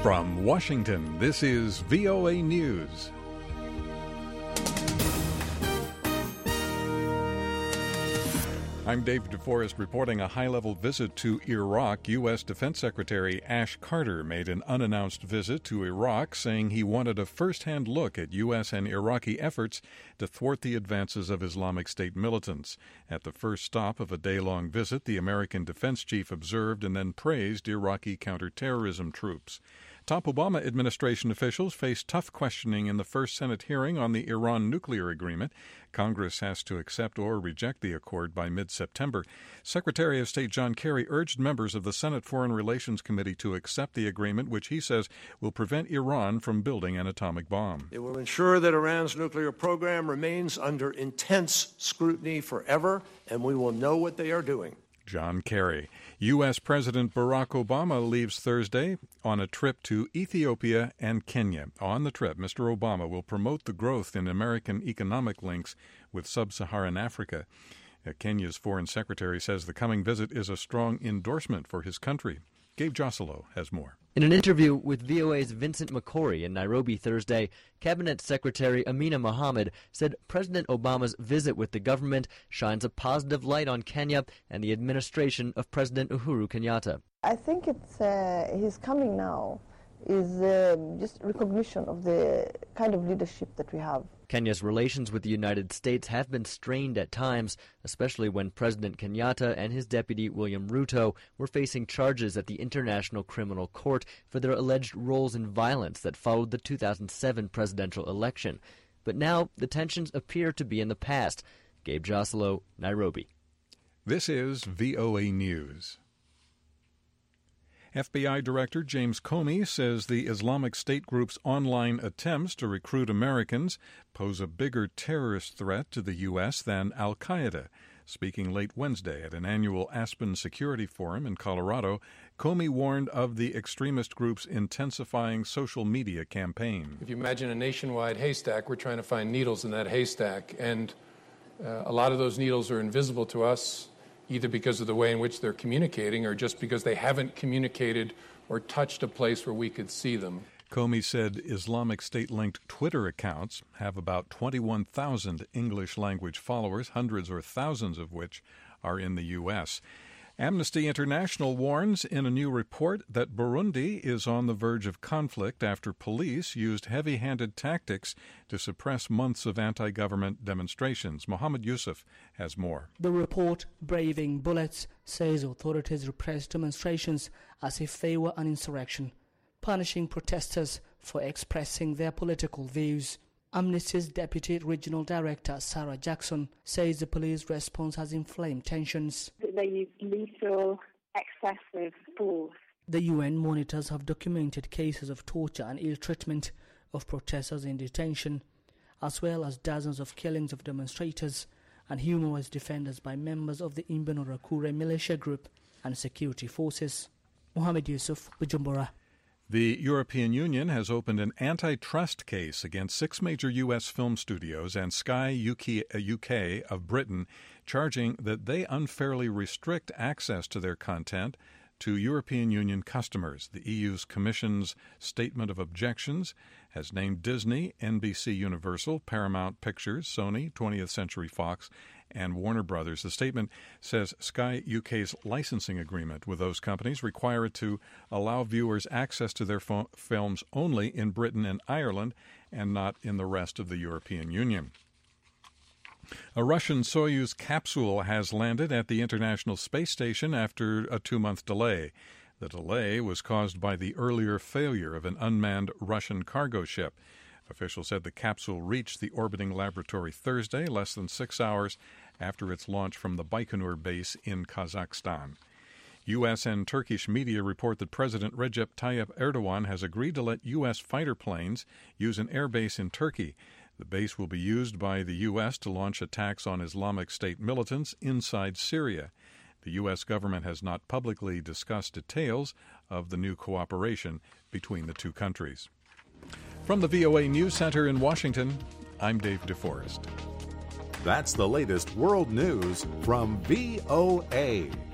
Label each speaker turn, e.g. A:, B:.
A: From Washington, this is VOA News. I'm Dave DeForest reporting a high-level visit to Iraq. U.S. Defense Secretary Ash Carter made an unannounced visit to Iraq, saying he wanted a first-hand look at U.S. and Iraqi efforts to thwart the advances of Islamic State militants. At the first stop of a day-long visit, the American defense chief observed and then praised Iraqi counterterrorism troops. Top Obama administration officials face tough questioning in the first Senate hearing on the Iran nuclear agreement. Congress has to accept or reject the accord by mid-September. Secretary of State John Kerry urged members of the Senate Foreign Relations Committee to accept the agreement, which he says will prevent Iran from building an atomic bomb.
B: It will ensure that Iran's nuclear program remains under intense scrutiny forever, and we will know what they are doing.
A: John Kerry. U.S. President Barack Obama leaves Thursday on a trip to Ethiopia and Kenya. On the trip, Mr. Obama will promote the growth in American economic links with sub-Saharan Africa. Kenya's foreign secretary says the coming visit is a strong endorsement for his country. Gabe Joselo has more.
C: In an interview with VOA's Vincent McCory in Nairobi Thursday, Cabinet Secretary Amina Mohammed said President Obama's visit with the government shines a positive light on Kenya and the administration of President Uhuru Kenyatta.
D: I think his coming now is just recognition of the kind of leadership that we have.
C: Kenya's relations with the United States have been strained at times, especially when President Kenyatta and his deputy William Ruto were facing charges at the International Criminal Court for their alleged roles in violence that followed the 2007 presidential election. But now the tensions appear to be in the past. Gabe Joselo, Nairobi.
A: This is VOA News. FBI Director James Comey says the Islamic State group's online attempts to recruit Americans pose a bigger terrorist threat to the U.S. than al-Qaeda. Speaking late Wednesday at an annual Aspen Security Forum in Colorado, Comey warned of the extremist group's intensifying social media campaign.
E: If you imagine a nationwide haystack, we're trying to find needles in that haystack, and a lot of those needles are invisible to us, either because of the way in which they're communicating or just because they haven't communicated or touched a place where we could see them.
A: Comey said Islamic State-linked Twitter accounts have about 21,000 English-language followers, hundreds or thousands of which are in the U.S. Amnesty International warns in a new report that Burundi is on the verge of conflict after police used heavy-handed tactics to suppress months of anti-government demonstrations. Mohammed Yusuf has more.
F: The report, Braving Bullets, says authorities repressed demonstrations as if they were an insurrection, punishing protesters for expressing their political views. Amnesty's Deputy Regional Director, Sarah Jackson, says the police response has inflamed tensions.
G: They use lethal, excessive force.
F: The UN monitors have documented cases of torture and ill treatment of protesters in detention, as well as dozens of killings of demonstrators and human rights defenders by members of the Imbonerakure militia group and security forces. Mohammed Yusuf, Bujumbura.
A: The European Union has opened an antitrust case against 6 major U.S. film studios and Sky UK of Britain, charging that they unfairly restrict access to their content to European Union customers. The EU's Commission's Statement of Objections has named Disney, NBC Universal, Paramount Pictures, Sony, 20th Century Fox, and Warner Brothers. The statement says Sky UK's licensing agreement with those companies require it to allow viewers access to their films only in Britain and Ireland and not in the rest of the European Union. A Russian Soyuz capsule has landed at the International Space Station after a 2-month delay. The delay was caused by the earlier failure of an unmanned Russian cargo ship. Officials said the capsule reached the orbiting laboratory Thursday, less than 6 hours after its launch from the Baikonur base in Kazakhstan. U.S. and Turkish media report that President Recep Tayyip Erdogan has agreed to let U.S. fighter planes use an airbase in Turkey. The base will be used by the U.S. to launch attacks on Islamic State militants inside Syria. The U.S. government has not publicly discussed details of the new cooperation between the two countries. From the VOA News Center in Washington, I'm Dave DeForest.
H: That's the latest world news from VOA.